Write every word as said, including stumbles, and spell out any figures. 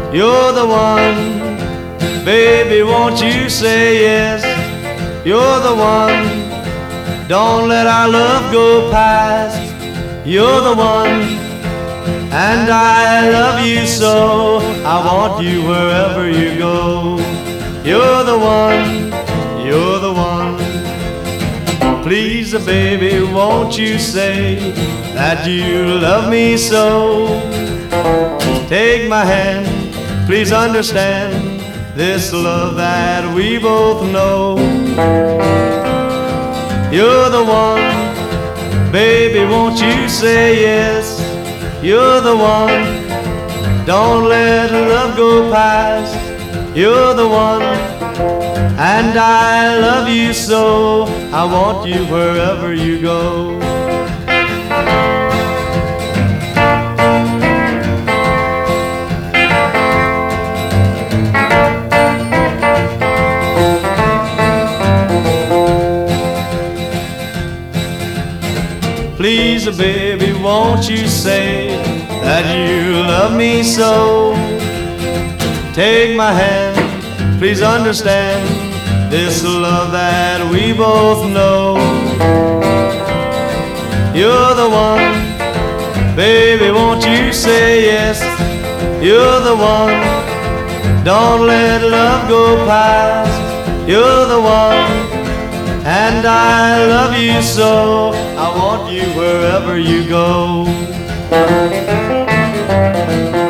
You're the one, baby, won't you say yes? You're the one, don't let our love go past. You're the one, and I love you so. I want you wherever you go. You're the one, you're the one. Please, baby, won't you say that you love me so? Take my hand, please understand this love that we both know. You're the one, baby, won't you say yes? You're the one, don't let love go past. You're the one, and I love you so. I want you wherever you go. Please, baby, won't you say that you love me so? Take my hand, please understand this love that we both know. You're the one, baby, won't you say yes? You're the one, don't let love go past. You're the one, and I love you so. I want you wherever you go.